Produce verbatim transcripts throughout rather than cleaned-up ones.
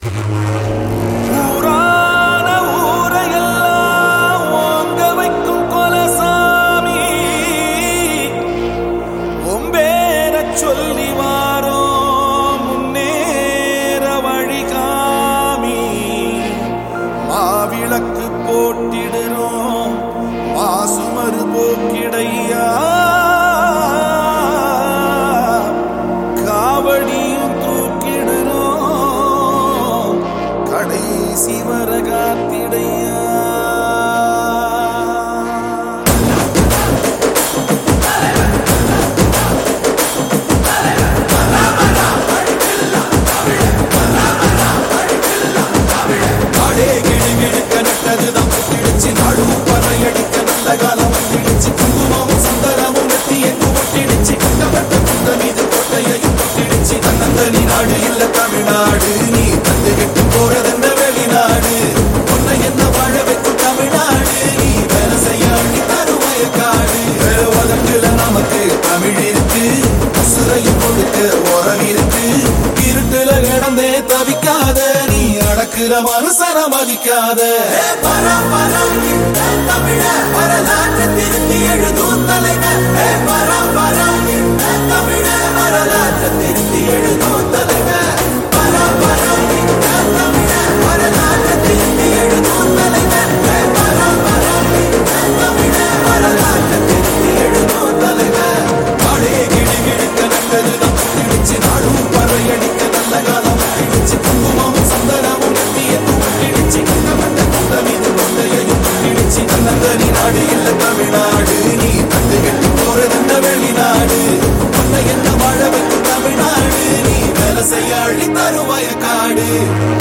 விளக்கு போட்டிடுறோம் மாசுமறு போக்கிடையா காவடியும் தூக்கிடுறோம் கடைசி வர காத்திடையா நாடு இல்ல தமிழ்நாடு நீ தந்து கெட்டு போறதென்ன வெளிநாடு உன்னை என்ன வாழ வைக்கும் தமிழ்நாடு நீ வேலை செய்ய அள்ளி தருவாய காடு உதட்டுல நமக்கு தமிழ் இருக்கு உசுரையும் கொடுக்க உரம் இருக்கு இருட்டுல கிடந்தே தவிக்காத நீ அடக்குற மனுசன மதிக்காத பரம் பரம் தமிழ வரலாற்று திருத்தி எழுதும் தலைவர் பரம் பரம் தமிழ வரலாற்று திருத்தி எழுதும் நாடு இல்ல தமிழ்நாடு நீ தந்து கெட்டு போறதென்ன வெளிநாடு உன்னை என்ன வாழ வைக்கும் தமிழ்நாடு நீ வேலை செய்ய அள்ளி தருவாய காடு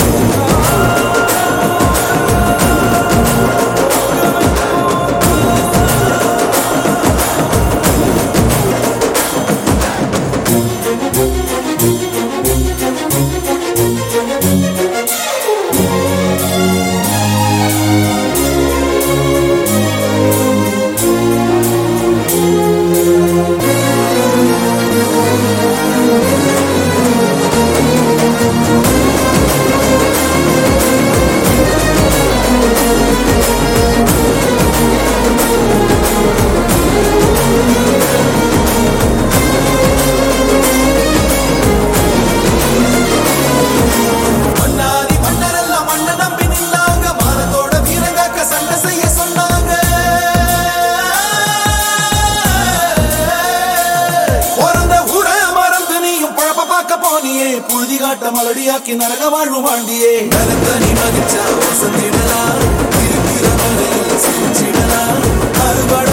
புழுதி காட்ட மலடியாக்கி நரக வாழ்வு வாழ்ந்தியே நலத்தனி மகிழ்ச்சா வசந்திடலாம் இருக்கிற மலையில் சிரிச்சிடலாம் அறுபட